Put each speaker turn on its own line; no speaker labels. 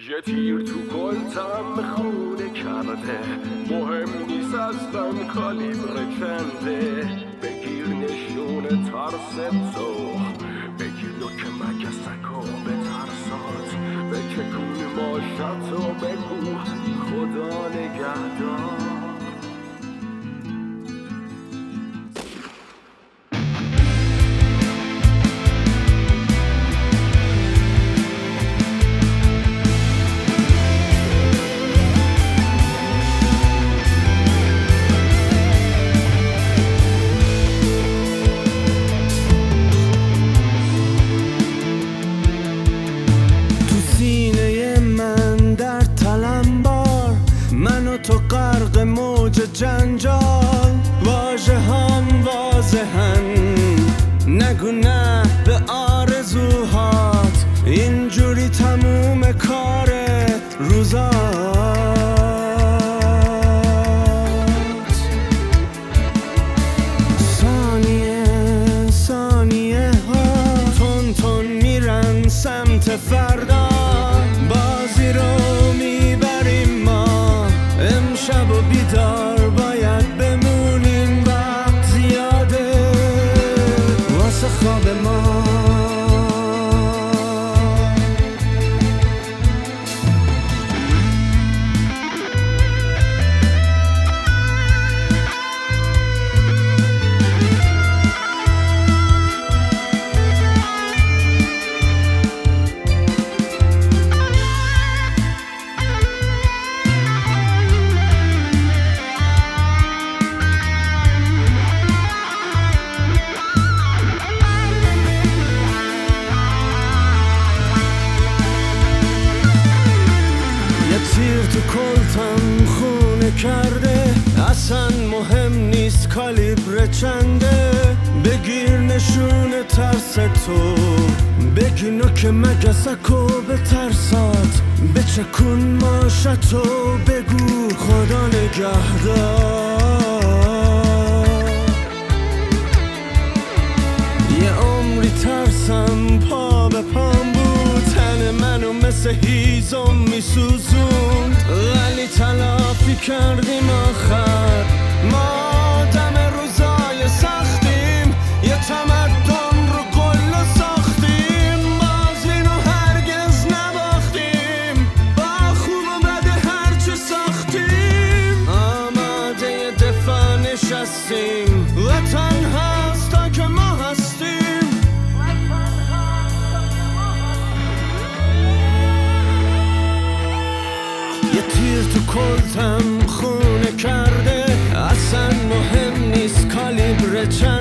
یه تیر تو کلتم خونه کرده، مهم نیست اصلا کالیبر چنده. بگیر نشون ترس تو، بگیر نوک مگسکو به ترسات، بچکون ماشتو بگو خدا نگهدار.
تو غرق موج جنجال، واژه‌هام واضحن، نگو نه به آرزوهات، اینجوری تموم کار روزات. ثانیه ثانیه ها تون تون میرن سمت فردا، بازی رو میبریم ما، امشب و بیدار باید بمونیم، وقت زیاده واسه خواب ما. تیر تو کلتم خونه کرده، اصلا مهم نیست کالیبر چنده. بگیر نشون ترس تو، بگیر نوک مگسکو به ترسات، بچکون ماشتو بگو خدا نگهدار. یه عمری ترسم پا به پام بود، تن منو مثل هیزم میسوزون، ولی تلافی کردیم آخر. ما دم روزای سختیم، یه تمدن رو گل ساختیم، بازی رو هرگز نباختیم، با خوب و بد هرچی ساختیم، آماده دفاع نشستیم، وطن هست تا که ما هستیم. یه تیر تو کلتم خونه کرده، اصلا مهم نیست کالیبر چند